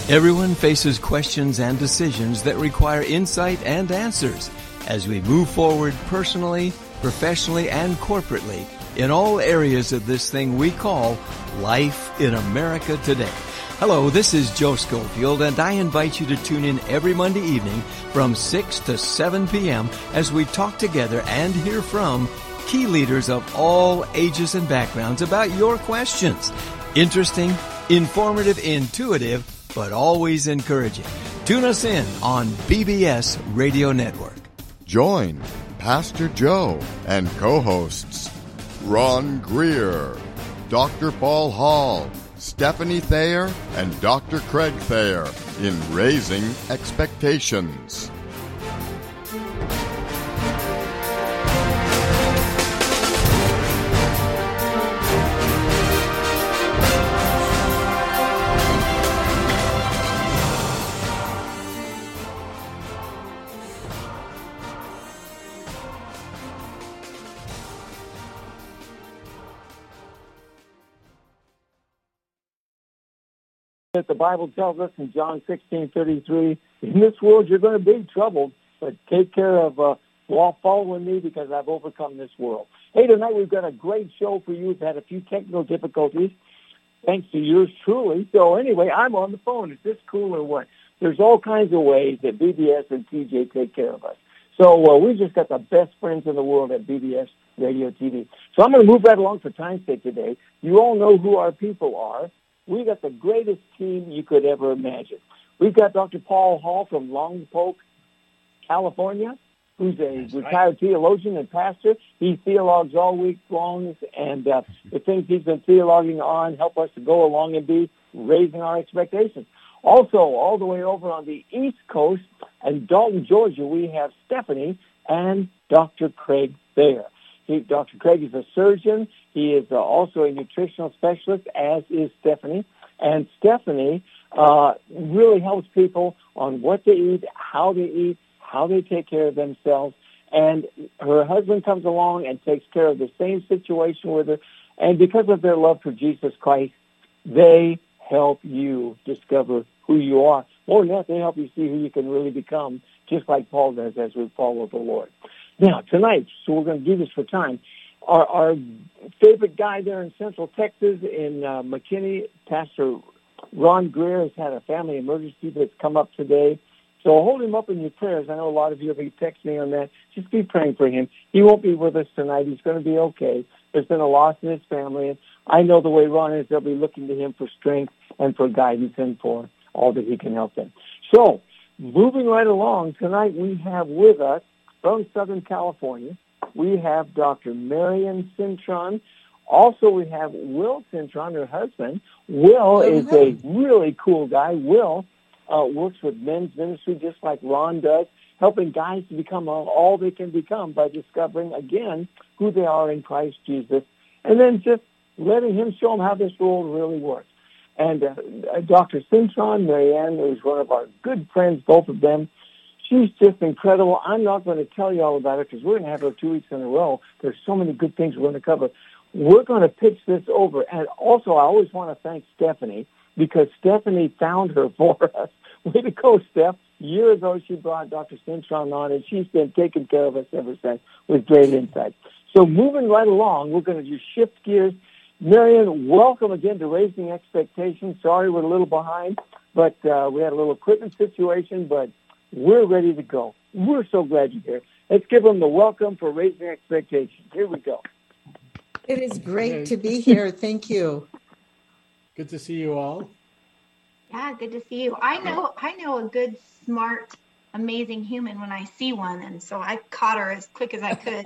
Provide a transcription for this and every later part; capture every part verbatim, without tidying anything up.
Everyone faces questions and decisions that require insight and answers as we move forward personally, professionally, and corporately in all areas of this thing we call life in America today. Hello, this is Joe Schofield, and I invite you to tune in every Monday evening from six to seven p.m. as we talk together and hear from key leaders of all ages and backgrounds about your questions. Interesting, informative, intuitive, but always encouraging. Tune us in on B B S Radio Network. Join Pastor Joe and co-hosts Ron Greer, Doctor Paul Hall, Stephanie Thayer, and Doctor Craig Thayer in Raising Expectations. That the Bible tells us in John sixteen thirty-three, in this world you're going to be troubled, but take care of uh, following me because I've overcome this world. Hey, tonight we've got a great show for you. We've had a few technical difficulties, thanks to yours truly. So anyway, I'm on the phone. Is this cool or what? There's all kinds of ways that B B S and T J take care of us. So uh, we just got the best friends in the world at B B S Radio T V. So I'm going to move right along for time's sake today. You all know who our people are. We got the greatest team you could ever imagine. We've got Doctor Paul Hall from Lompoc, California, who's a That's retired right. theologian and pastor. He theologues all week long, and uh, the things he's been theologuing on help us to go along and be raising our expectations. Also, all the way over on the East Coast, in Dalton, Georgia, we have Stephanie and Doctor Craig Thayer. He, Doctor Craig is a surgeon. He is uh, also a nutritional specialist, as is Stephanie. And Stephanie uh, really helps people on what to eat, how to eat, how they take care of themselves. And her husband comes along and takes care of the same situation with her. And because of their love for Jesus Christ, they help you discover who you are. More than that, they help you see who you can really become, just like Paul does as we follow the Lord. Now, tonight, so we're going to do this for time, our, our favorite guy there in Central Texas in uh, McKinney, Pastor Ron Greer, has had a family emergency that's come up today. So hold him up in your prayers. I know a lot of you will be texting on that. Just be praying for him. He won't be with us tonight. He's going to be okay. There's been a loss in his family, and I know the way Ron is, they'll be looking to him for strength and for guidance and for all that he can help them. So, moving right along, tonight we have with us from Southern California, we have Doctor Marion Cintron. Also, we have Will Cintron, her husband. Will is a really cool guy. Will uh, works with men's ministry just like Ron does, helping guys to become all, all they can become by discovering, again, who they are in Christ Jesus, and then just letting him show them how this world really works. And uh, Doctor Cintron, Marianne, who's one of our good friends, both of them, she's just incredible. I'm not going to tell you all about her because we're going to have her two weeks in a row. There's so many good things we're going to cover. We're going to pitch this over. And also, I always want to thank Stephanie because Stephanie found her for us. Way to go, Steph. A year ago, she brought Doctor Cintron on, and she's been taking care of us ever since with great insight. So moving right along, we're going to just shift gears. Marion, welcome again to Raising Expectations. Sorry we're a little behind, but uh, we had a little equipment situation, but we're ready to go. We're so glad you're here. Let's give them the welcome for Raising Expectations. Here we go. It is great to be here. Thank you. Good to see you all. Yeah, good to see you. I know I know a good, smart, amazing human when I see one, and so I caught her as quick as I could.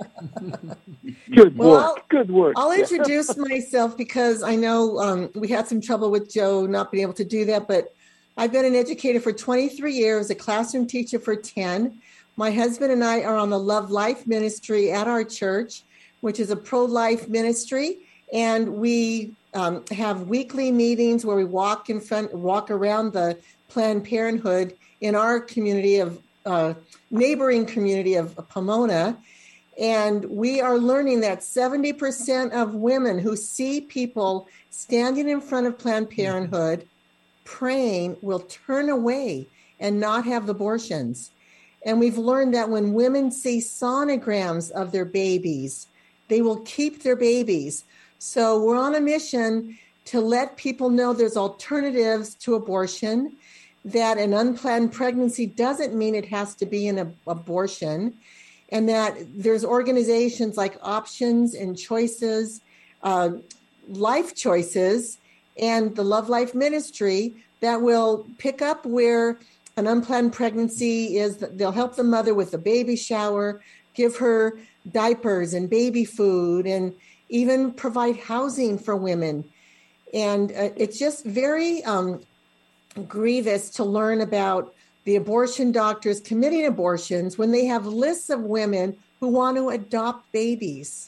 Good well, work. I'll, good work. I'll introduce myself because I know um, we had some trouble with Joe not being able to do that, but I've been an educator for twenty-three years, a classroom teacher for ten. My husband and I are on the Love Life ministry at our church, which is a pro-life ministry. And we um, have weekly meetings where we walk in front, walk around the Planned Parenthood in our community of uh, neighboring community of Pomona. And we are learning that seventy percent of women who see people standing in front of Planned Parenthood praying will turn away and not have abortions. And we've learned that when women see sonograms of their babies, they will keep their babies. So we're on a mission to let people know there's alternatives to abortion, that an unplanned pregnancy doesn't mean it has to be an abortion, and that there's organizations like Options and Choices, uh, Life Choices, and the Love Life Ministry that will pick up where an unplanned pregnancy is. They'll help the mother with a baby shower, give her diapers and baby food, and even provide housing for women. And uh, it's just very um, grievous to learn about the abortion doctors committing abortions when they have lists of women who want to adopt babies.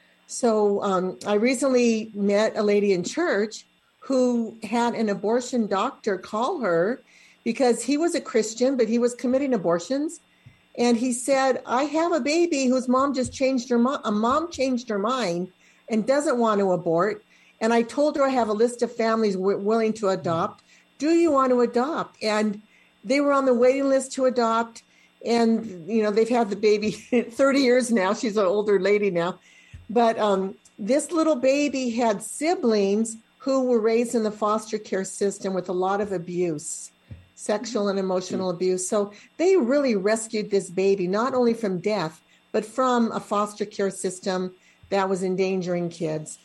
So um, I recently met a lady in church who had an abortion doctor call her because he was a Christian, but he was committing abortions. And he said, I have a baby whose mom just changed her mom. A mom changed her mind and doesn't want to abort. And I told her I have a list of families w- willing to adopt. Do you want to adopt? And they were on the waiting list to adopt. And, you know, they've had the baby thirty years now. She's an older lady now. But um, this little baby had siblings who were raised in the foster care system with a lot of abuse, sexual and emotional abuse. So they really rescued this baby, not only from death, but from a foster care system that was endangering kids.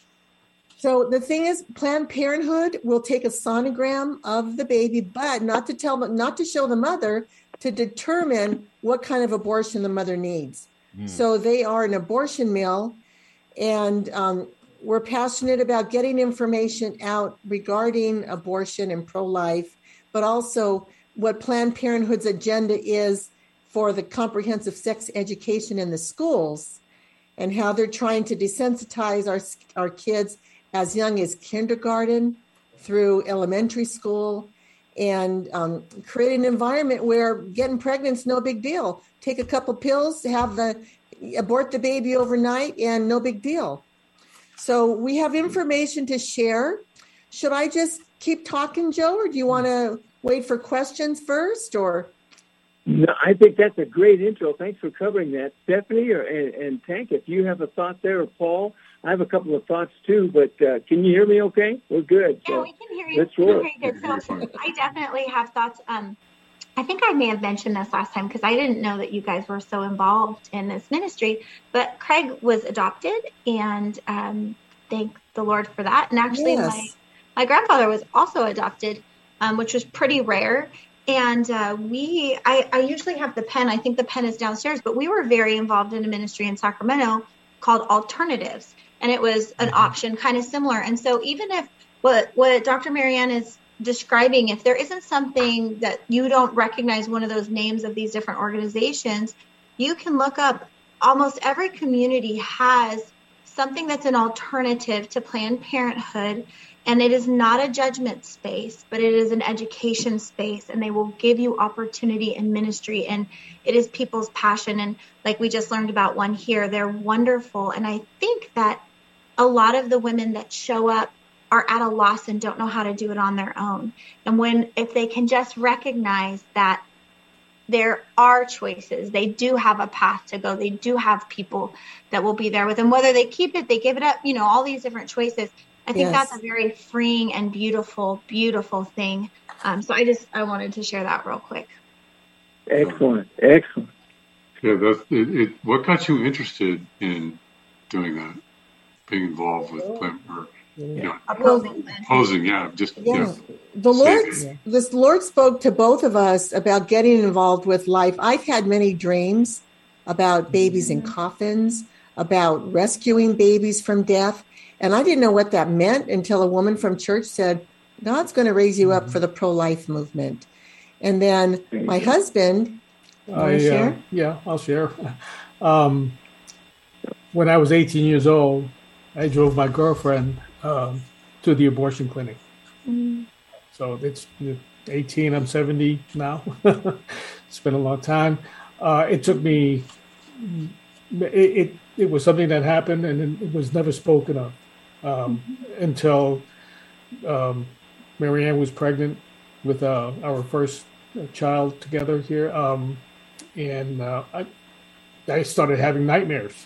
So the thing is, Planned Parenthood will take a sonogram of the baby, but not to tell, not to show the mother, to determine what kind of abortion the mother needs. Mm. So they are an abortion mill, and um, we're passionate about getting information out regarding abortion and pro-life, but also what Planned Parenthood's agenda is for the comprehensive sex education in the schools, and how they're trying to desensitize our our kids as young as kindergarten through elementary school, and um, create an environment where getting pregnant is no big deal. Take a couple pills, have the abort the baby overnight, and no big deal. So we have information to share. Should I just keep talking, Joe, or do you want to wait for questions first? Or no, I think that's a great intro. Thanks for covering that, Stephanie or and, and Tank. If you have a thought there, or Paul, I have a couple of thoughts too. But uh, can you hear me? Okay, we're good. Yeah, so we can hear you. Let's roll. Very good. So I definitely have thoughts. Um, I think I may have mentioned this last time because I didn't know that you guys were so involved in this ministry. But Craig was adopted, and um, thank the Lord for that. And actually, yes. my my grandfather was also adopted, um, which was pretty rare. And uh, we, I, I usually have the pen. I think the pen is downstairs, but we were very involved in a ministry in Sacramento called Alternatives. And it was an option kind of similar. And so even if what, what Doctor Marianne is describing, if there isn't something that you don't recognize one of those names of these different organizations, you can look up. Almost every community has something that's an alternative to Planned Parenthood. And it is not a judgment space, but it is an education space, and they will give you opportunity in ministry, and it is people's passion. And like we just learned about one here, they're wonderful. And I think that a lot of the women that show up are at a loss and don't know how to do it on their own. And when, if they can just recognize that there are choices, they do have a path to go, they do have people that will be there with them, whether they keep it, they give it up, you know, all these different choices. I think yes. that's a very freeing and beautiful, beautiful thing. Um, so I just, I wanted to share that real quick. Excellent. Excellent. Yeah, that's it, it. What got you interested in doing that? Being involved with Planned Parenthood? You know, opposing, opposing, yeah, just yeah. yeah. The Lord, this Lord spoke to both of us about getting involved with life. I've had many dreams about babies in coffins, about rescuing babies from death. And I didn't know what that meant until a woman from church said, God's going to raise you up for the pro-life movement. And then my husband, you want to share? Uh, yeah, I'll share. Um, when I was eighteen years old, I drove my girlfriend um, to the abortion clinic. Mm. So it's eighteen, I'm seventy now. It's been a long time. Uh, it took me, it, it, it was something that happened and it was never spoken of. Um, mm-hmm. Until um, Marianne was pregnant with uh, our first child together here, um, and uh, I I started having nightmares,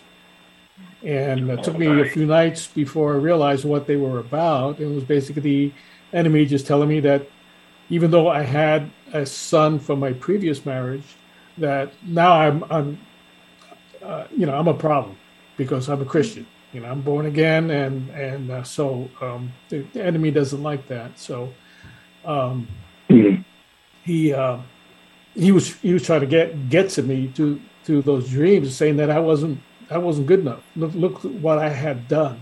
and it took me a few nights before I realized what they were about. It was basically the enemy just telling me that even though I had a son from my previous marriage, that now I'm I'm uh, you know I'm a problem because I'm a Christian. You know, I'm born again, and and uh, so um, the, the enemy doesn't like that. So um, mm-hmm. he uh, he was he was trying to get get to me through through those dreams, saying that I wasn't I wasn't good enough. Look look what I had done,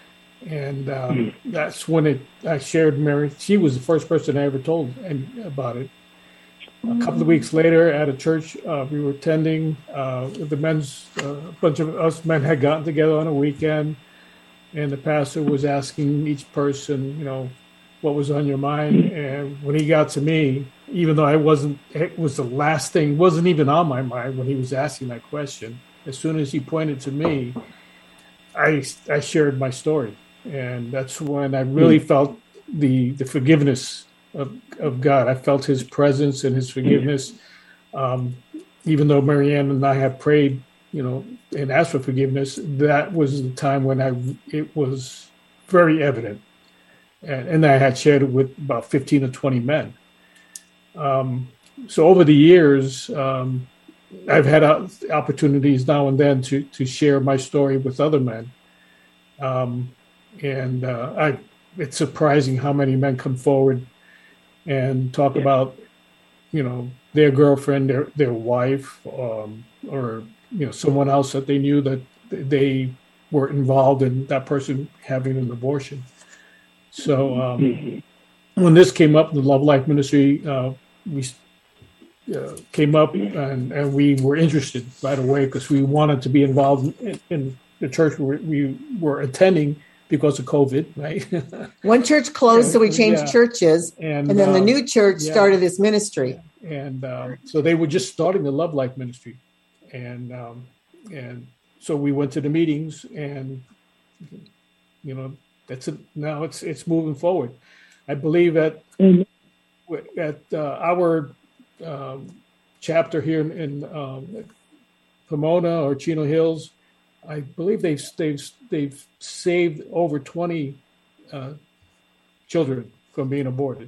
and um, mm-hmm. that's when it I shared Mary. She was the first person I ever told about it. A couple of weeks later, at a church uh, we were attending, uh, the men's uh, a bunch of us men had gotten together on a weekend, and the pastor was asking each person, you know, what was on your mind. And when he got to me, even though I wasn't, it was the last thing, wasn't even on my mind when he was asking that question. As soon as he pointed to me, I I shared my story, and that's when I really felt the the forgiveness Of, of God. I felt his presence and his forgiveness. Um, even though Marianne and I had prayed, you know, and asked for forgiveness, that was the time when I it was very evident. And, and I had shared it with about fifteen or twenty men. Um, so over the years, um, I've had opportunities now and then to to share my story with other men. Um, and uh, I, it's surprising how many men come forward and talk yeah. about, you know, their girlfriend, their their wife, um, or, you know, someone else that they knew that they were involved in that person having an abortion. So um, mm-hmm. when this came up, the Love Life Ministry, uh, we uh, came up and, and we were interested right away because we wanted to be involved in, in the church we, we were attending because of COVID, right? One church closed, so we changed yeah. churches, and, and then um, the new church yeah. started this ministry. And um, so they were just starting the Love Life Ministry, and um, and so we went to the meetings, and you know that's it. Now it's it's moving forward. I believe at mm-hmm. at uh, our um, chapter here in, in um, Pomona or Chino Hills, I believe they've they've they've saved over twenty uh, children from being aborted,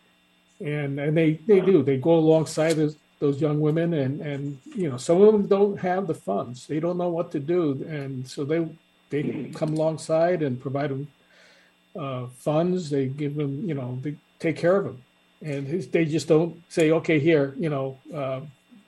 and and they, they do they go alongside those, those young women, and, and you know some of them don't have the funds, they don't know what to do, and so they they come alongside and provide them uh, funds. They give them, you know, they take care of them, and they just don't say, okay, here, you know, uh,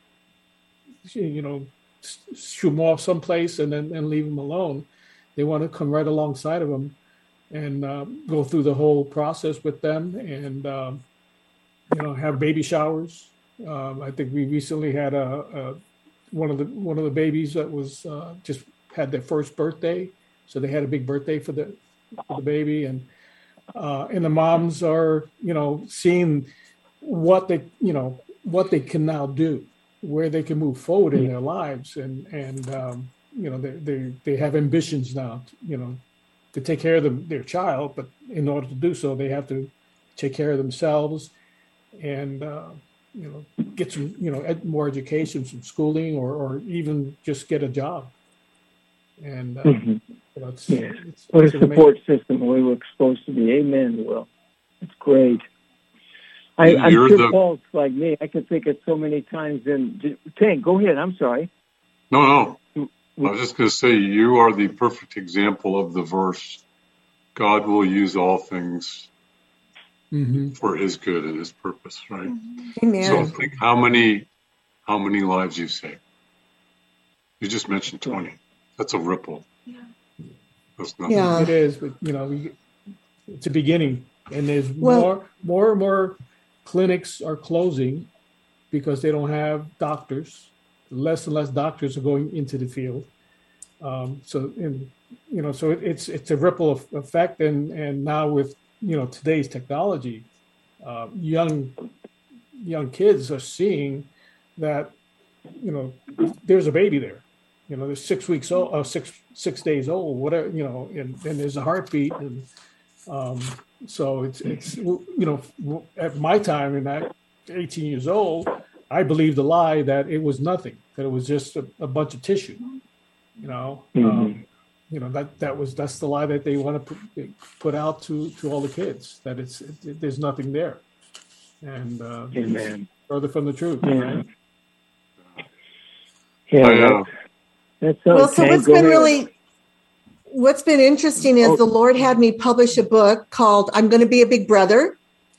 you know. shoot them off someplace and then and leave them alone. They want to come right alongside of them and uh, go through the whole process with them, and um, you know, have baby showers. Um, I think we recently had a, a one of the one of the babies that was uh, just had their first birthday, so they had a big birthday for the for the baby, and uh, and the moms are, you know, seeing what they you know what they can now do, where they can move forward in their lives, and and um, you know they, they they have ambitions now, you know, to take care of them, their child, but in order to do so, they have to take care of themselves, and uh, you know, get some, you know, ed- more education, some schooling, or or even just get a job. And uh, mm-hmm. you know, it's, yeah. it's, what it's a support system we were exposed to be. Amen, Will. It's great. I, I'm sure the, Paul's like me. I can think of so many times. In Tank, go ahead. I'm sorry. No, no. I was just going to say, you are the perfect example of the verse, God will use all things mm-hmm. for his good and his purpose, right? Amen. So think how many, how many lives you've saved. You just mentioned twenty. That's a ripple. Yeah. That's nothing. Yeah, it is. But, you know, we, it's a beginning. And there's well, more, more and more clinics are closing because they don't have doctors. Less and less doctors are going into the field. Um, so, in, you know, so it, it's it's a ripple of effect. And, and now with, you know, today's technology, uh, young young kids are seeing that, you know, there's a baby there. You know, they're six weeks old, uh, six six days old, whatever, you know, and, and there's a heartbeat, and Um, so it's, it's, you know, at my time in that eighteen years old, I believed the lie that it was nothing, that it was just a, a bunch of tissue, you know, mm-hmm. um, you know, that, that was, that's the lie that they want to put, put out to, to all the kids, that it's, it, there's nothing there. And, uh, Amen. further from the truth. Yeah. Right? Yeah. I know. That's well, so okay. what's Go been ahead. really, what's been interesting is Oh. the Lord had me publish a book called I'm Going to Be a Big Brother.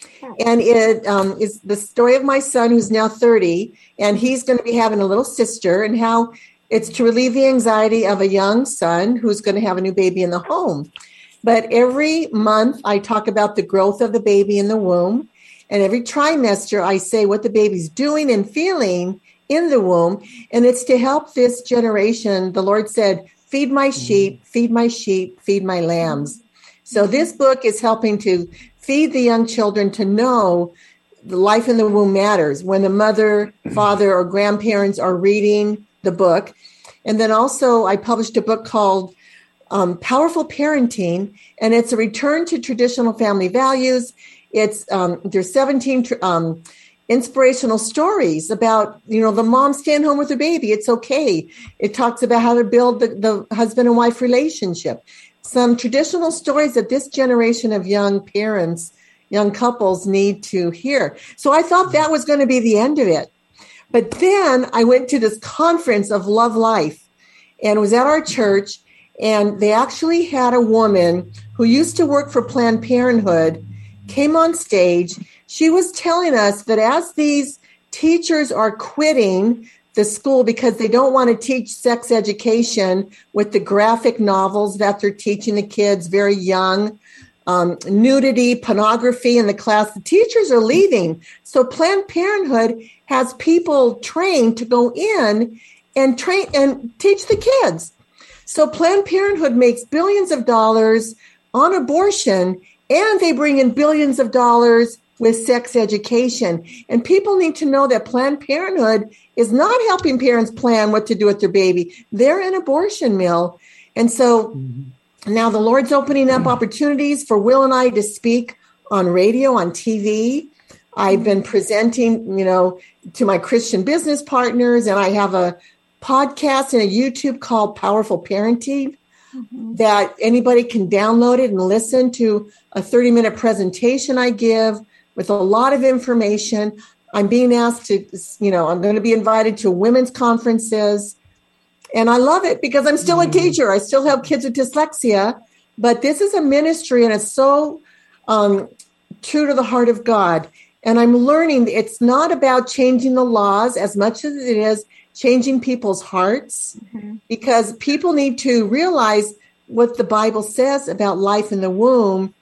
And it um, is the story of my son, who's now thirty, and he's going to be having a little sister, and how it's to relieve the anxiety of a young son who's going to have a new baby in the home. But every month I talk about the growth of the baby in the womb. And every trimester I say what the baby's doing and feeling in the womb. And it's to help this generation. The Lord said, feed my sheep, feed my sheep, feed my lambs. So this book is helping to feed the young children to know the life in the womb matters when the mother, father, or grandparents are reading the book. And then also I published a book called um, Powerful Parenting, and it's a return to traditional family values. It's um, there's seventeen um, inspirational stories about, you know, the mom staying home with her baby. It's okay. It talks about how to build the, the husband and wife relationship. Some traditional stories that this generation of young parents, young couples need to hear. So I thought that was going to be the end of it. But then I went to this conference of Love Life, and it was at our church, and they actually had a woman who used to work for Planned Parenthood came on stage. She was telling us that as these teachers are quitting the school because they don't want to teach sex education with the graphic novels that they're teaching the kids very young, um, nudity, pornography in the class, the teachers are leaving. So Planned Parenthood has people trained to go in and train and teach the kids. So Planned Parenthood makes billions of dollars on abortion, and they bring in billions of dollars with sex education. And people need to know that Planned Parenthood is not helping parents plan what to do with their baby. They're an abortion mill. And so mm-hmm. now the Lord's opening up opportunities for Will and I to speak on radio, on T V. I've been presenting, you know, to my Christian business partners, and I have a podcast and a YouTube called Powerful Parenting mm-hmm. that anybody can download it and listen to a thirty minute presentation I give with a lot of information. I'm being asked to, you know, I'm going to be invited to women's conferences, and I love it because I'm still mm-hmm. a teacher. I still have kids with dyslexia, but this is a ministry, and it's so um, true to the heart of God. And I'm learning it's not about changing the laws as much as it is changing people's hearts, mm-hmm. because people need to realize what the Bible says about life in the womb.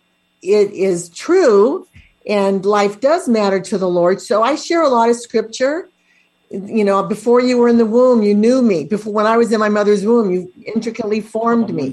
It is true, and life does matter to the Lord. So I share a lot of scripture. You know, before you were in the womb, you knew me. Before, when I was in my mother's womb, you intricately formed me.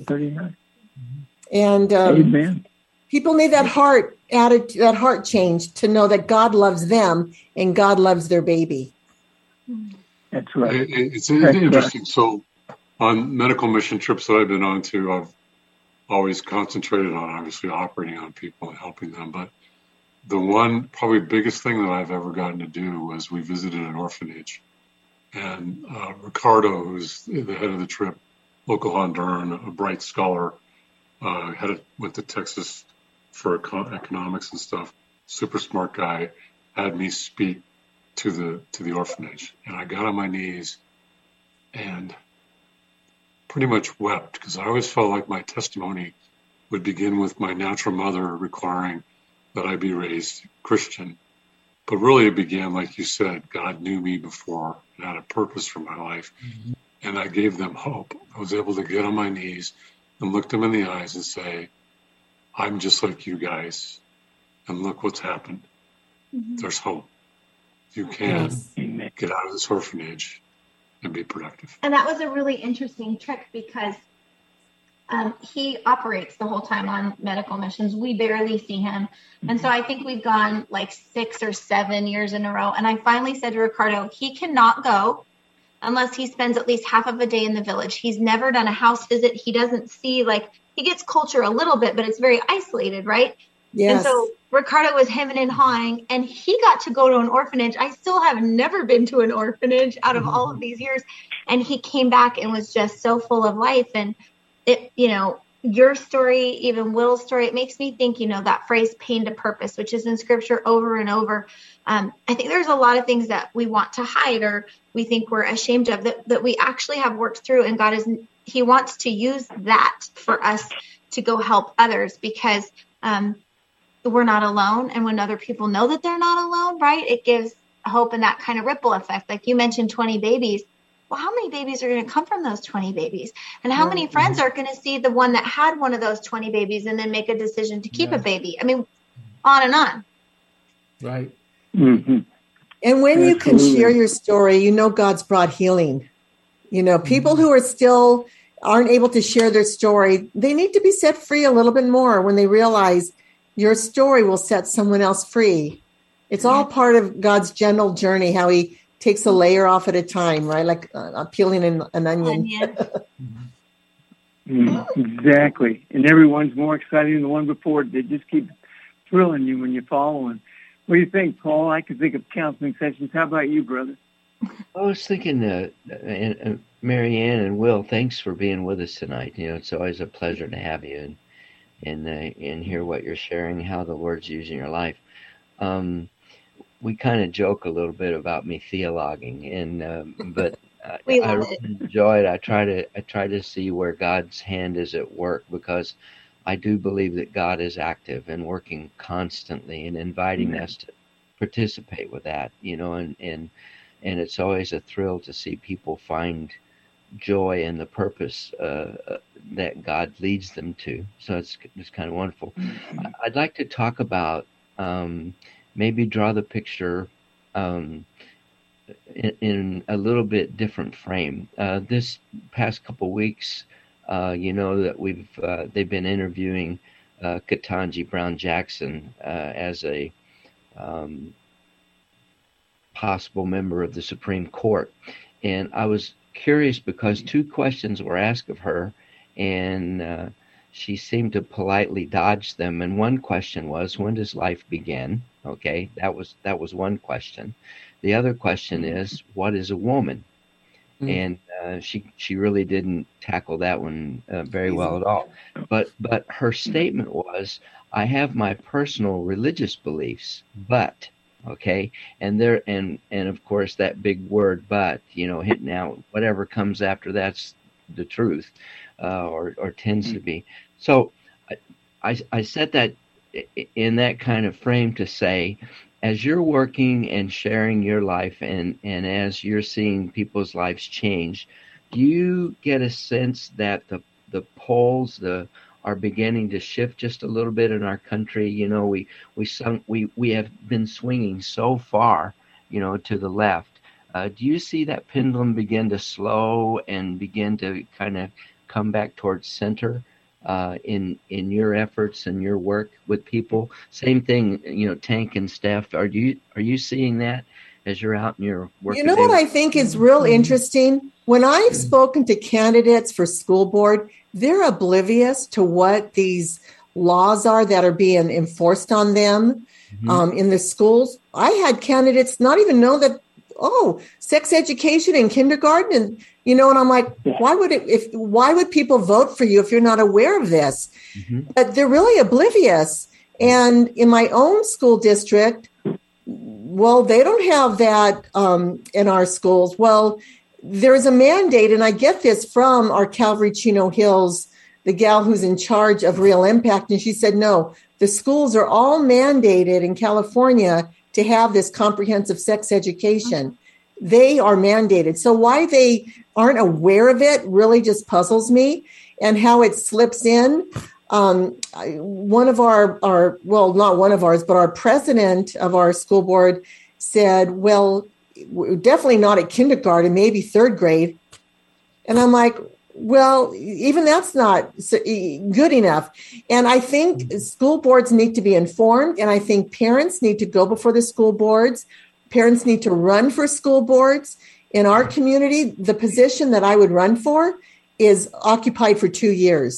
And um, Amen. People need that heart attitude, that heart change to know that God loves them and God loves their baby. That's right. It, it's That's interesting. Right. So on medical mission trips that I've been on to, I've always concentrated on obviously operating on people and helping them. But the one probably biggest thing that I've ever gotten to do was we visited an orphanage. And uh, Ricardo, who's the head of the trip, local Honduran, a bright scholar, uh, had a, went to Texas for econ- economics and stuff, super smart guy, had me speak to the to the orphanage. And I got on my knees and pretty much wept, because I always felt like my testimony would begin with my natural mother requiring that I be raised Christian. But really it began, like you said, God knew me before and had a purpose for my life. Mm-hmm. And I gave them hope. I was able to get on my knees and look them in the eyes and say, I'm just like you guys. And look what's happened. Mm-hmm. There's hope. You can yes. get out of this orphanage and be productive. And that was a really interesting trick, because um, he operates the whole time on medical missions. We barely see him. Mm-hmm. And so I think we've gone like six or seven years in a row. And I finally said to Ricardo, he cannot go unless he spends at least half of a day in the village. He's never done a house visit. He doesn't see like he gets culture a little bit, but it's very isolated, right? Yes. And so Ricardo was hemming and hawing, and he got to go to an orphanage. I still have never been to an orphanage out of all of these years. And he came back and was just so full of life. And it, you know, your story, even Will's story, it makes me think, you know, that phrase pain to purpose, which is in scripture over and over. Um, I think there's a lot of things that we want to hide or we think we're ashamed of that, that we actually have worked through. And God is, he wants to use that for us to go help others because, um, we're not alone. And when other people know that they're not alone, right, it gives hope and that kind of ripple effect. Like you mentioned, twenty babies. Well, how many babies are going to come from those twenty babies? And how many friends are going to see the one that had one of those twenty babies and then make a decision to keep yeah. a baby? I mean, on and on. Right. Mm-hmm. And when Absolutely. You can share your story, you know God's brought healing. You know, people mm-hmm. who are still aren't able to share their story, they need to be set free a little bit more when they realize your story will set someone else free. It's all part of God's gentle journey, how he takes a layer off at a time, right? Like uh, peeling an, an onion. mm, exactly. And everyone's more exciting than the one before. They just keep thrilling you when you're following. What do you think, Paul? I could think of counseling sessions. How about you, brother? I was thinking, uh, and, uh, Mary Ann and Will, thanks for being with us tonight. You know, it's always a pleasure to have you. And, and uh, and hear what you're sharing, how the Lord's using your life. Um, we kind of joke a little bit about me theologuing, and um, but I, I really enjoy it. I try to I try to see where God's hand is at work because I do believe that God is active and working constantly and inviting mm-hmm. us to participate with that. You know, and and and it's always a thrill to see people find joy and the purpose uh, that God leads them to. So it's it's kind of wonderful. Mm-hmm. I'd like to talk about um, maybe draw the picture um, in, in a little bit different frame. Uh, this past couple weeks, uh, you know that we've uh, they've been interviewing uh, Ketanji Brown Jackson uh, as a um, possible member of the Supreme Court, and I was curious because two questions were asked of her, and uh, she seemed to politely dodge them. And one question was, when does life begin? Okay, that was that was one question. The other question is, what is a woman? Mm. And uh, she she really didn't tackle that one uh, very well at all. But but her statement was, I have my personal religious beliefs, but okay, and there and and of course that big word but, you know, hitting out whatever comes after that's the truth, uh, or or tends to be. So I, I I set that in that kind of frame to say, as you're working and sharing your life, and and as you're seeing people's lives change, do you get a sense that the the polls the are beginning to shift just a little bit in our country? You know, we we sunk, we we have been swinging so far, you know, to the left. Uh, do you see that pendulum begin to slow and begin to kind of come back towards center uh, in in your efforts and your work with people? Same thing, you know, Tank and Steph. Are you are you seeing that as you're out in your work? You know what I think is real interesting? When I've spoken to candidates for school board, they're oblivious to what these laws are that are being enforced on them mm-hmm. um, in the schools. I had candidates not even know that, oh, sex education in kindergarten, and you know, and I'm like, why would it? If why would people vote for you if you're not aware of this? Mm-hmm. But they're really oblivious. And in my own school district, well, they don't have that um, in our schools. Well, there's a mandate, and I get this from our Calvary Chino Hills, the gal who's in charge of Real Impact, and she said, no, the schools are all mandated in California to have this comprehensive sex education. They are mandated. So why they aren't aware of it really just puzzles me, and how it slips in. Um, one of our, our, well, not one of ours, but our president of our school board said, well, we're definitely not at kindergarten, maybe third grade. And I'm like, well, even that's not good enough. And I think school boards need to be informed. And I think parents need to go before the school boards. Parents need to run for school boards. In our community, the position that I would run for is occupied for two years.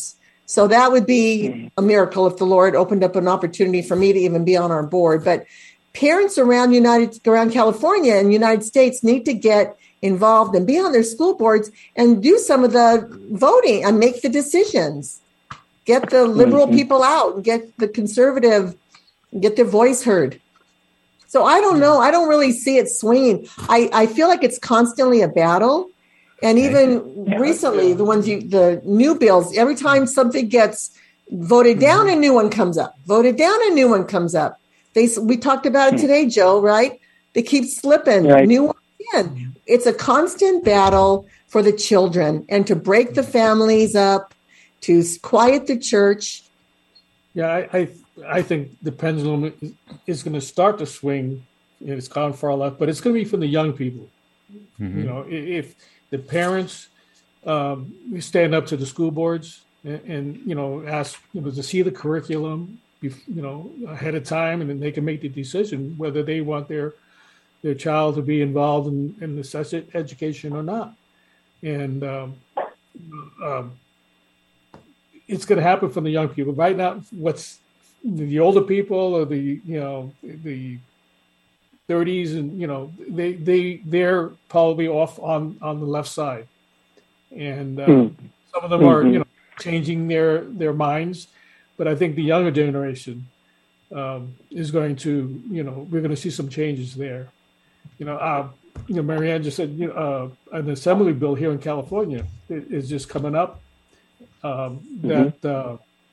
So that would be a miracle if the Lord opened up an opportunity for me to even be on our board. But parents around United around California and United States need to get involved and be on their school boards and do some of the voting and make the decisions. Get the liberal mm-hmm. people out and get the conservative, get their voice heard. So I don't know. I don't really see it swinging. I, I feel like it's constantly a battle. And even yeah, recently, yeah. the ones you, the new bills, every time something gets voted down, mm-hmm. a new one comes up. Voted down, a new one comes up. They we talked about it today, Joe, right? They keep slipping right. new ones in. It's a constant battle for the children and to break the families up, to quiet the church. Yeah, I I, I think the pendulum is going to start to swing. It's gone far left, but it's going to be from the young people. Mm-hmm. You know, if the parents um, stand up to the school boards and, and you know ask you know, to see the curriculum, you know, ahead of time, and then they can make the decision whether they want their their child to be involved in, in the sex education or not. And um, um, it's going to happen from the young people. Right now, what's the older people or the you know the thirties and you know they they they're probably off on, on the left side, and uh, mm-hmm. some of them are you know changing their their minds. But I think the younger generation um, is going to, you know, we're going to see some changes there. You know, uh, you know, Marianne just said, you know, uh, an assembly bill here in California is just coming up. Um, that mm-hmm. uh,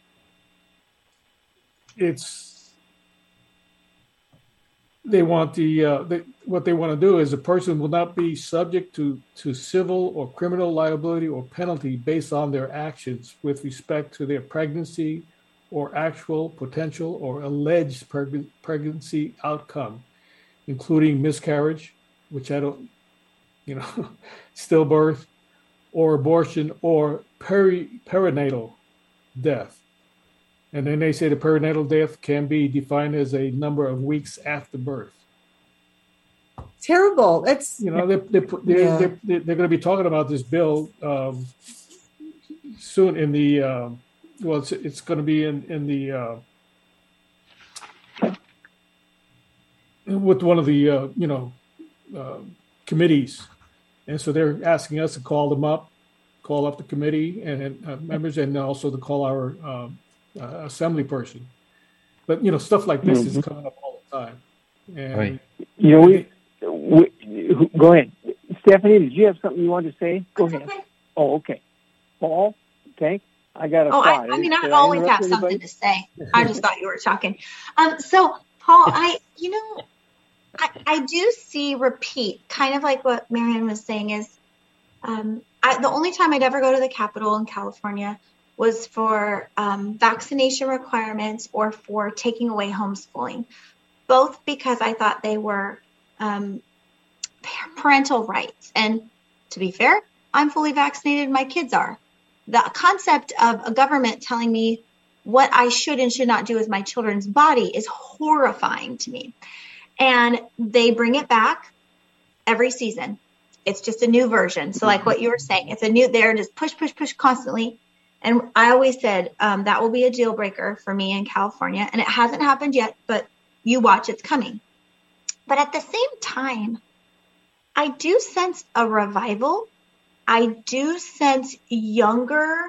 it's they want the uh, they, what they want to do is a person will not be subject to to civil or criminal liability or penalty based on their actions with respect to their pregnancy or actual, potential, or alleged preg- pregnancy outcome, including miscarriage, which I don't, you know, stillbirth, or abortion, or peri- perinatal death. And then they say the perinatal death can be defined as a number of weeks after birth. Terrible. That's you know they they they're, yeah. they're, they're, they're going to be talking about this bill um, soon in the. Um, Well, it's it's going to be in in the uh, with one of the uh, you know uh, committees, and so they're asking us to call them up, call up the committee and uh, members, and also to call our uh, uh, assembly person. But you know, stuff like this mm-hmm. is coming up all the time. And right. You know, we, we go ahead, Stephanie. Did you have something you wanted to say? Go ahead. Okay. Oh, okay. Paul, okay. I got a oh, I, I mean, I always have anybody? something to say. I just thought you were talking. Um, so, Paul, I, you know, I, I do see repeat, kind of like what Marianne was saying is, um, I, the only time I'd ever go to the Capitol in California was for um, vaccination requirements or for taking away homeschooling, both because I thought they were um, parental rights. And to be fair, I'm fully vaccinated. My kids are. The concept of a government telling me what I should and should not do with my children's body is horrifying to me. And they bring it back every season. It's just a new version. So like what you were saying, it's a new, they're just push, push, push constantly. And I always said um, that will be a deal breaker for me in California. And it hasn't happened yet, but you watch, it's coming. But at the same time, I do sense a revival. I do sense younger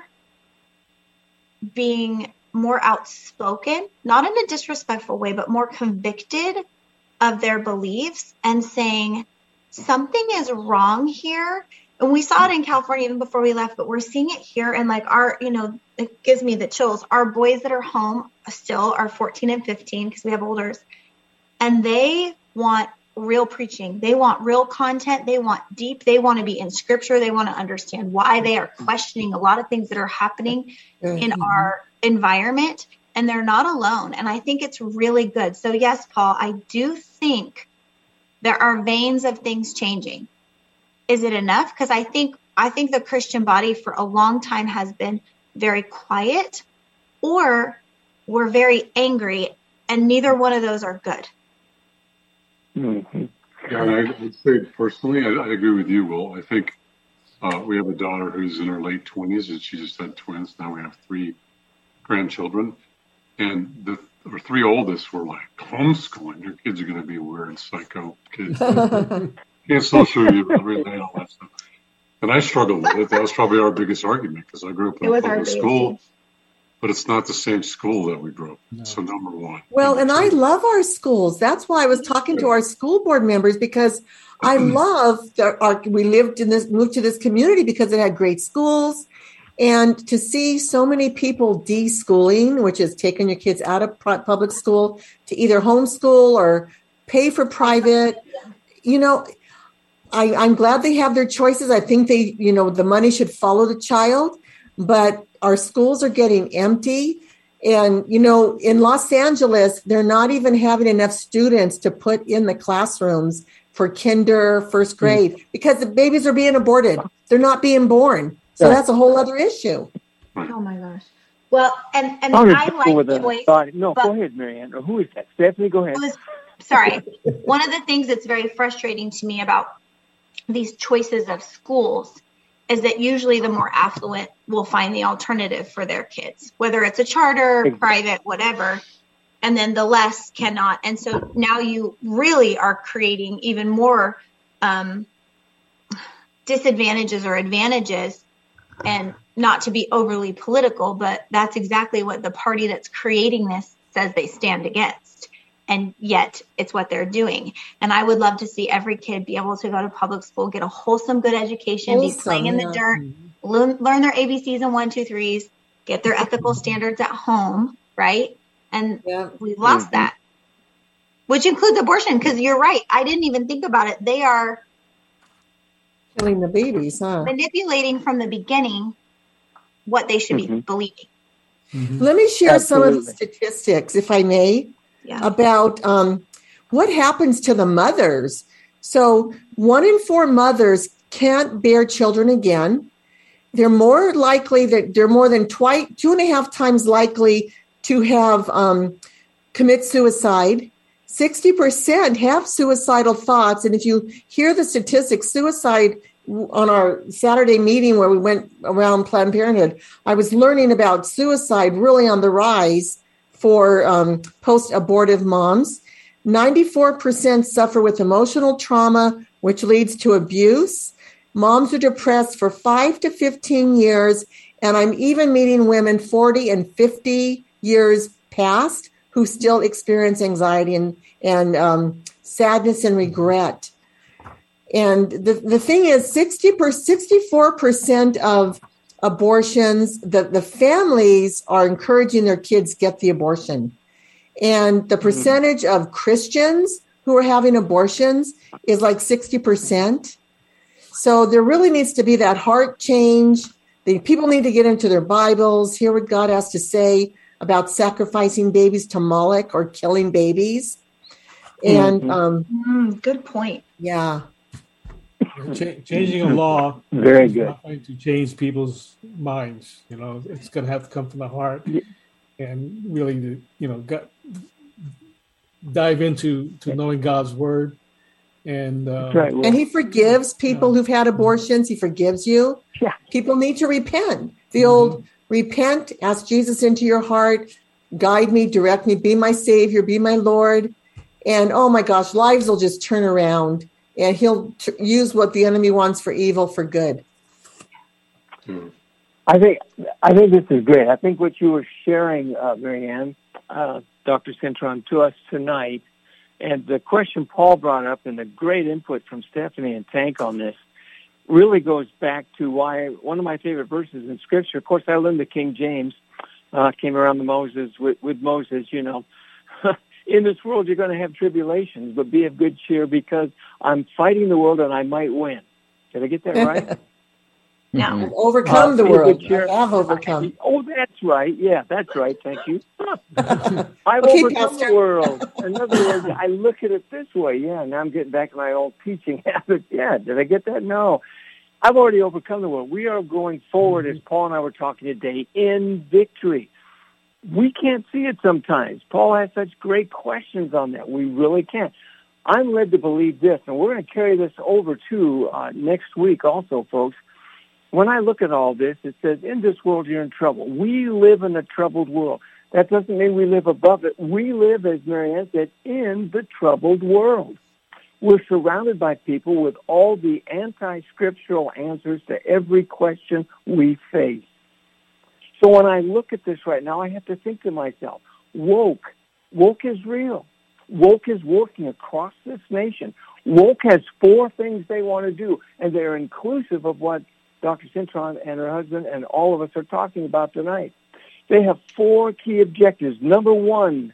being more outspoken, not in a disrespectful way, but more convicted of their beliefs and saying something is wrong here. And we saw it in California even before we left, but we're seeing it here. And like our, you know, it gives me the chills. Our boys that are home still are fourteen and fifteen because we have olders, and they want real preaching. They want real content. They want deep. They want to be in scripture. They want to understand why. They are questioning a lot of things that are happening in our environment, and they're not alone. And I think it's really good. So yes, Paul, I do think there are veins of things changing. Is it enough? Because I think, I think the Christian body for a long time has been very quiet, or we're very angry, and neither one of those are good. Mm-hmm. Yeah, and I would say personally, I, I agree with you, Will. I think uh, we have a daughter who's in her late twenties, and she just had twins. Now we have three grandchildren, and the our three oldest were like, homeschooling, your kids are going to be weird, psycho kids. Can't social you relate all that stuff. And I struggled with it. That was probably our biggest argument because I grew up in a public school, but it's not the same school that we grew up in. No. So number one. Well, and I love our schools. That's why I was talking to our school board members, because I love that our, we lived in this, moved to this community because it had great schools. And to see so many people deschooling, which is taking your kids out of public school to either homeschool or pay for private, you know, I, I'm glad they have their choices. I think they, you know, the money should follow the child, but our schools are getting empty. And, you know, in Los Angeles, they're not even having enough students to put in the classrooms for kinder, first grade, mm. because the babies are being aborted. They're not being born. So that's a whole other issue. Oh my gosh. Well, and, and I like choice. Thought, no, go ahead, Marianne. Or who is that? Stephanie, go ahead. Was, sorry. One of the things that's very frustrating to me about these choices of schools is that usually the more affluent will find the alternative for their kids, whether it's a charter, exactly. private, whatever, and then the less cannot. And so now you really are creating even more um, disadvantages or advantages. And not to be overly political, but that's exactly what the party that's creating this says they stand against. And yet it's what they're doing. And I would love to see every kid be able to go to public school, get a wholesome, good education, wholesome, be playing in the yeah. dirt, learn, learn their A B Cs and one, two, threes, get their ethical standards at home, right? And yeah. we've lost mm-hmm. that, which includes abortion, because you're right. I didn't even think about it. They are killing the babies, huh? Manipulating from the beginning what they should mm-hmm. be believing. Mm-hmm. Let me share Absolutely. some of the statistics, if I may, yeah. about um, what happens to the mothers. So one in four mothers can't bear children again. They're more likely that they're more than twice, two and a half times likely to have um, commit suicide. sixty percent have suicidal thoughts. And if you hear the statistics, suicide on our Saturday meeting where we went around Planned Parenthood, I was learning about suicide really on the rise for um, post-abortive moms. ninety-four percent suffer with emotional trauma, which leads to abuse. Moms are depressed for five to fifteen years. And I'm even meeting women forty and fifty years past who still experience anxiety and, and um, sadness and regret. And the, the thing is, sixty per, sixty-four percent of abortions, the, the families are encouraging their kids get the abortion. And the percentage mm-hmm. of Christians who are having abortions is like sixty percent. So there really needs to be that heart change. The people need to get into their Bibles, hear what God has to say about sacrificing babies to Moloch or killing babies. And mm-hmm. um, mm, good point. Yeah. Ch- changing a law Very is good. not going to change people's minds. You know, it's going to have to come from the heart yeah. and really, you know, got, dive into to knowing God's word. And uh, right. well, and He forgives people yeah. who've had abortions. He forgives you. Yeah. People need to repent. The mm-hmm. old repent, ask Jesus into your heart, guide me, direct me, be my Savior, be my Lord. And oh my gosh, lives will just turn around. And he'll t- use what the enemy wants for evil for good. I think I think this is great. I think what you were sharing, uh, Marianne, uh, Doctor Cintron, to us tonight, and the question Paul brought up and the great input from Stephanie and Tank on this really goes back to why one of my favorite verses in Scripture. Of course, I learned the King James, uh, came around the Moses with, with Moses, you know. In this world, you're going to have tribulations, but be of good cheer because I'm fighting the world and I might win. Did I get that right? No. I've overcome uh, the world. I have overcome. I, oh, that's right. Yeah, that's right. Thank you. I've okay, overcome Pastor. the world. In other words, I look at it this way. Yeah, now I'm getting back to my old teaching habit. Yeah, did I get that? No. I've already overcome the world. We are going forward, as Paul and I were talking today, in victory. We can't see it sometimes. Paul has such great questions on that. We really can't. I'm led to believe this, and we're going to carry this over to uh, next week also, folks. when I look at all this, it says, in this world you're in trouble. We live in a troubled world. That doesn't mean we live above it. We live, as Marianne said, in the troubled world. We're surrounded by people with all the anti-scriptural answers to every question we face. So when I look at this right now, I have to think to myself, woke. Woke is real. Woke is working across this nation. Woke has four things they want to do, and they're inclusive of what Doctor Cintron and her husband and all of us are talking about tonight. They have four key objectives. Number one,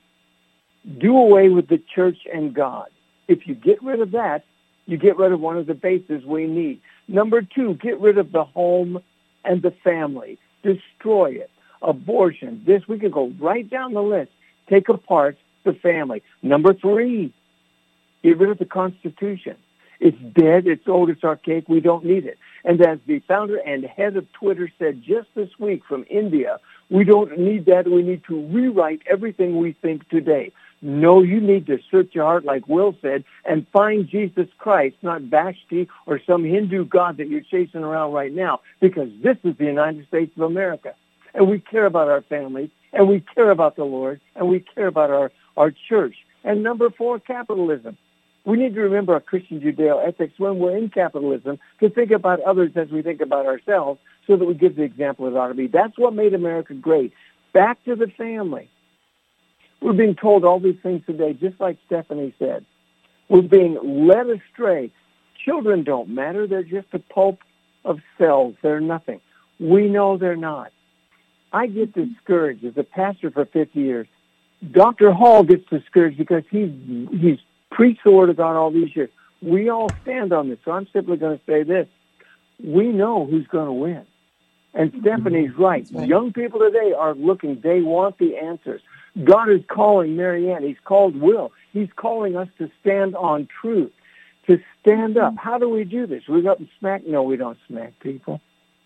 do away with the church and God. If you get rid of that, you get rid of one of the bases we need. Number two, get rid of the home and the family. Destroy it. Abortion. This, we could go right down the list. Take apart the family. Number three, get rid of the Constitution. It's dead. It's old. It's archaic. We don't need it. And as the founder and head of Twitter said just this week from India, we don't need that. We need to rewrite everything we think today. No, you need to search your heart, like Will said, and find Jesus Christ, not Vashti or some Hindu god that you're chasing around right now, because this is the United States of America. And we care about our families, and we care about the Lord, and we care about our, our church. And number four, capitalism. We need to remember our Christian Judeo-ethics when we're in capitalism to think about others as we think about ourselves so that we give the example it ought to be. That's what made America great. Back to the family. We're being told all these things today, just like Stephanie said. We're being led astray. Children don't matter. They're just a pulp of cells. They're nothing. We know they're not. I get discouraged as a pastor for fifty years. Doctor Hall gets discouraged because he's he's preached the Word of God all these years. We all stand on this, so I'm simply going to say this. We know who's going to win. And Stephanie's right. right. Young people today are looking. They want the answers. God is calling Marianne. He's called Will. He's calling us to stand on truth, to stand up. How do we do this? We go up and smack? No, we don't smack people.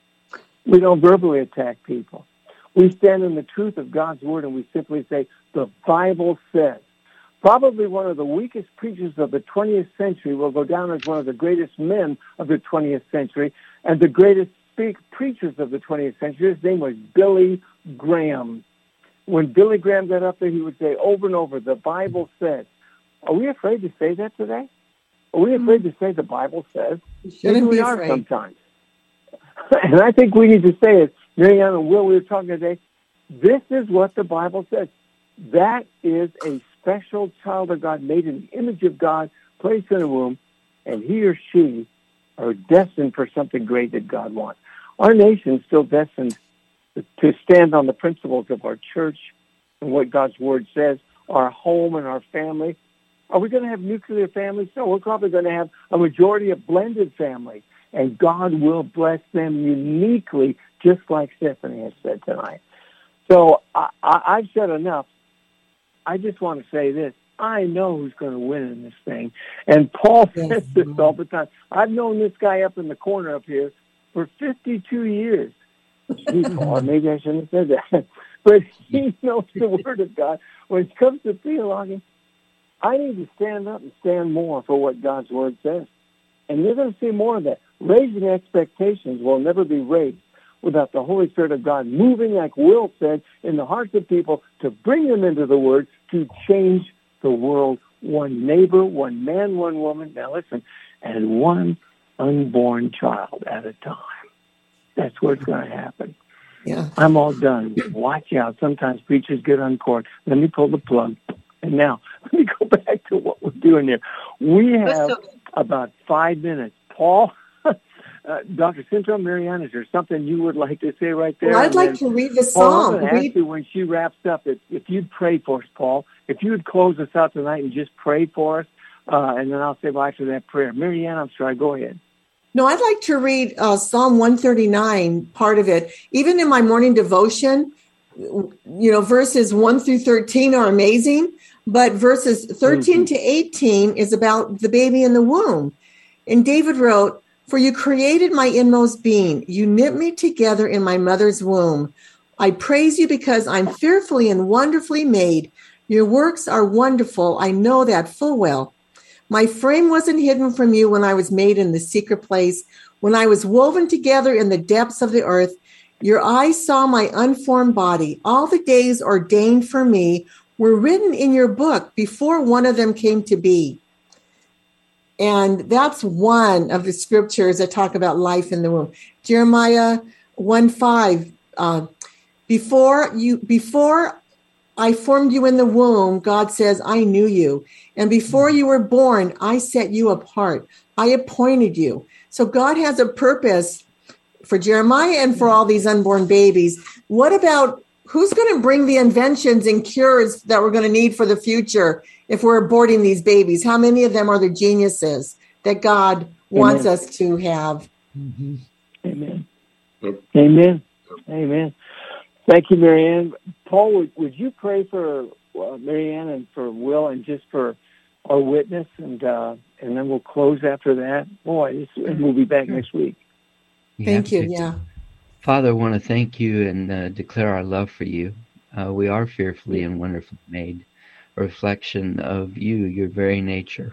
We don't verbally attack people. We stand in the truth of God's Word, and we simply say, the Bible says. Probably one of the weakest preachers of the twentieth century will go down as one of the greatest men of the twentieth century, and the greatest speak preachers of the twentieth century. His name was Billy Graham. When Billy Graham got up there, he would say over and over, the Bible says. Are we afraid to say that today? Are we afraid to say the Bible says? Maybe we are afraid. Sometimes. And I think we need to say it. Marianne and Will, we were talking today, this is what the Bible says. That is a special child of God made in the image of God, placed in a womb, and he or she are destined for something great that God wants. Our nation is still destined to stand on the principles of our church and what God's Word says, our home and our family. Are we going to have nuclear families? No, we're probably going to have a majority of blended families, and God will bless them uniquely, just like Stephanie has said tonight. So I, I, I've said enough. I just want to say this. I know who's going to win in this thing. And Paul says this all the time. I've known this guy up in the corner up here for fifty-two years. Gee, Paul, maybe I shouldn't have said that. But he knows the Word of God. When it comes to theology, I need to stand up and stand more for what God's Word says. And you're going to see more of that. Raising expectations will never be raised without the Holy Spirit of God moving, like Will said, in the hearts of people to bring them into the Word, to change the world, one neighbor, one man, one woman, now listen, and one unborn child at a time. That's where it's going to happen. Yeah. I'm all done. Watch out. Sometimes preachers get uncorked. Let me pull the plug. And now, let me go back to what we're doing here. We have about five minutes. Paul, uh, Doctor Cintron, Marianne, is there something you would like to say right there? Well, I'd and like to read the Paul, psalm. I'm going to ask you when she wraps up, if, if you'd pray for us, Paul, if you would close us out tonight and just pray for us, uh, and then I'll say well, after that prayer. Marianne, I'm sorry, go ahead. No, I'd like to read uh, Psalm one thirty-nine, part of it. Even in my morning devotion, you know, verses one through thirteen are amazing, but verses thirteen mm-hmm. to eighteen is about the baby in the womb. And David wrote, "For you created my inmost being. You knit me together in my mother's womb. I praise you because I'm fearfully and wonderfully made. Your works are wonderful. I know that full well. My frame wasn't hidden from you when I was made in the secret place, when I was woven together in the depths of the earth. Your eyes saw my unformed body. All the days ordained for me were written in your book before one of them came to be. And that's one of the scriptures that talk about life in the womb. Jeremiah one five, uh, before you, before I formed you in the womb, God says, I knew you. And before you were born, I set you apart. I appointed you. So God has a purpose for Jeremiah and for all these unborn babies. What about who's going to bring the inventions and cures that we're going to need for the future if we're aborting these babies? How many of them are the geniuses that God Amen. Wants us to have? Mm-hmm. Amen. Yep. Amen. Amen. Thank you, Marianne. Paul, would, would you pray for uh, Marianne and for Will and just for our witness, and uh, and then we'll close after that. Boy, and we'll be back next week. Thank you. Yeah. Father, I want to thank you and uh, declare our love for you. Uh, we are fearfully and wonderfully made, a reflection of you, your very nature.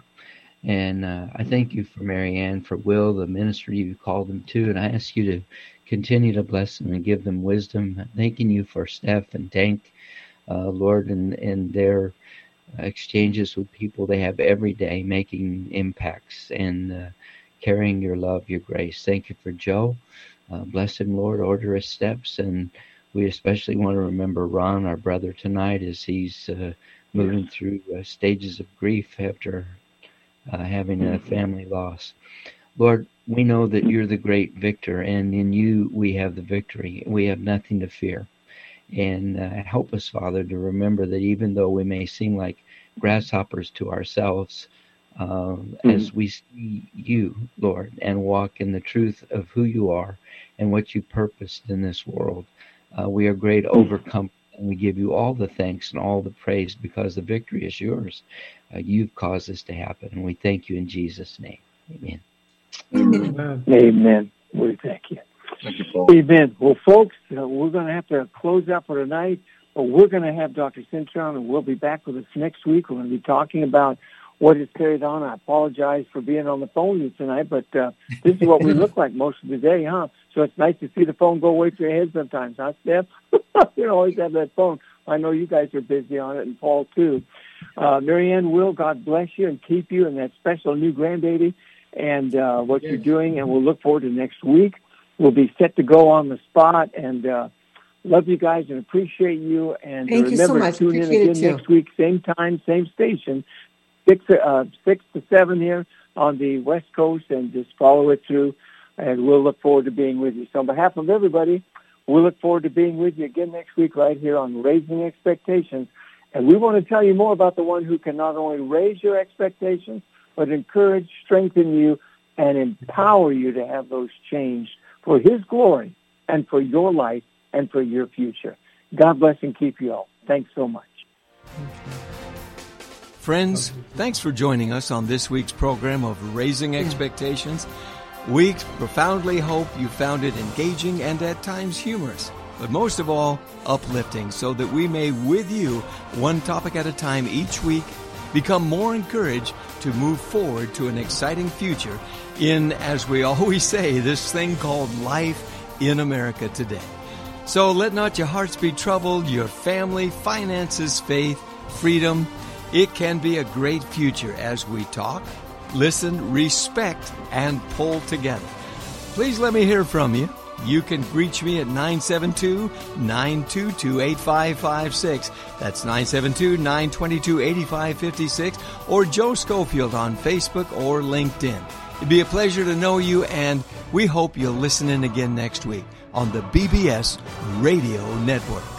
And uh, I thank you for Marianne, for Will, the ministry you called them to, and I ask you to continue to bless them and give them wisdom. Thanking you for Steph and Tank, uh, Lord, and, and their exchanges with people they have every day, making impacts and uh, carrying your love, your grace. Thank you for Joe. Uh, bless him, Lord. Order his steps. And we especially want to remember Ron, our brother, tonight as he's uh, moving through uh, stages of grief after uh, having a family loss. Lord, we know that you're the great victor, and in you we have the victory. We have nothing to fear. And uh, help us, Father, to remember that even though we may seem like grasshoppers to ourselves, uh, mm-hmm. as we see you, Lord, and walk in the truth of who you are and what you purposed in this world, uh, we are great overcomers, and we give you all the thanks and all the praise because the victory is yours. Uh, you've caused this to happen, and we thank you in Jesus' name. Amen. Amen. Amen. We thank you. Thank you, Paul. Amen. Well, folks, uh, we're going to have to close out for tonight, but we're going to have Doctor Cintron, and we'll be back with us next week. We're going to be talking about what is carried on. I apologize for being on the phone with you tonight, but uh, this is what we look like most of the day, huh? So it's nice to see the phone go away from your head sometimes, huh, Steph? You always have that phone. I know you guys are busy on it, and Paul, too. Uh, Marianne, Will, God bless you and keep you and that special new grandbaby and uh, what yes. you're doing, and we'll look forward to next week. We'll be set to go on the spot, and uh, love you guys and appreciate you. And Thank remember, you so much. tune in Appreciate again next week, same time, same station, six, uh, six to seven here on the West Coast, and just follow it through, and we'll look forward to being with you. So on behalf of everybody, we look forward to being with you again next week right here on Raising Expectations. And we want to tell you more about the one who can not only raise your expectations, but encourage, strengthen you, and empower you to have those changed for his glory and for your life and for your future. God bless and keep you all. Thanks so much. Friends, thanks for joining us on this week's program of Raising Expectations. We profoundly hope you found it engaging and at times humorous, but most of all, uplifting, so that we may, with you, one topic at a time each week, become more encouraged to move forward to an exciting future in, as we always say, this thing called life in America today. So let not your hearts be troubled, your family, finances, faith, freedom. It can be a great future as we talk, listen, respect, and pull together. Please let me hear from you. You can reach me at nine seven two, nine two two, eight five five six. That's nine seven two, nine two two, eight five five six, or Joe Schofield on Facebook or LinkedIn. It'd be a pleasure to know you, and we hope you'll listen in again next week on the B B S Radio Network.